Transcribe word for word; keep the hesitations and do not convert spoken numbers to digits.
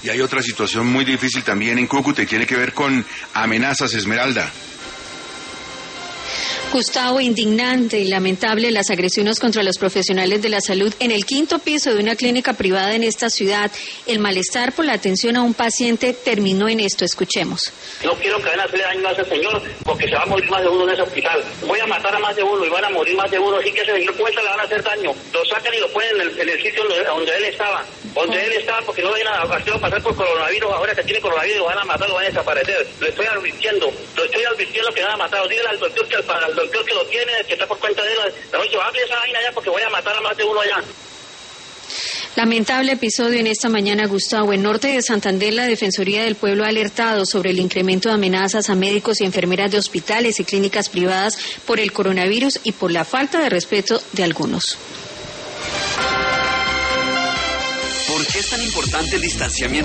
Y hay otra situación muy difícil también en Cúcuta y tiene que ver con amenazas, Esmeralda. Gustavo, indignante y lamentable las agresiones contra los profesionales de la salud en el quinto piso de una clínica privada en esta ciudad. El malestar por la atención a un paciente terminó en esto. Escuchemos. No quiero que vayan a hacerle daño a ese señor porque se va a morir más de uno en ese hospital. Voy a matar a más de uno y van a morir más de uno, así que ese señor cuenta le van a hacer daño. Lo sacan y lo ponen en el, en el sitio donde, donde él estaba. Donde él estaba, porque no vayan a hacerlo pasar por coronavirus. Ahora que tiene coronavirus lo van a matar, lo van a desaparecer. Lo estoy advirtiendo, lo estoy advirtiendo que van a matar. Dígale al doctor que al, al doctor que lo tiene, que está por cuenta de él, le voy a llevar esa vaina allá porque voy a matar a más de uno allá. Lamentable episodio en esta mañana, Gustavo. En norte de Santander, la Defensoría del Pueblo ha alertado sobre el incremento de amenazas a médicos y enfermeras de hospitales y clínicas privadas por el coronavirus y por la falta de respeto de algunos. ¿Por qué es tan importante el distanciamiento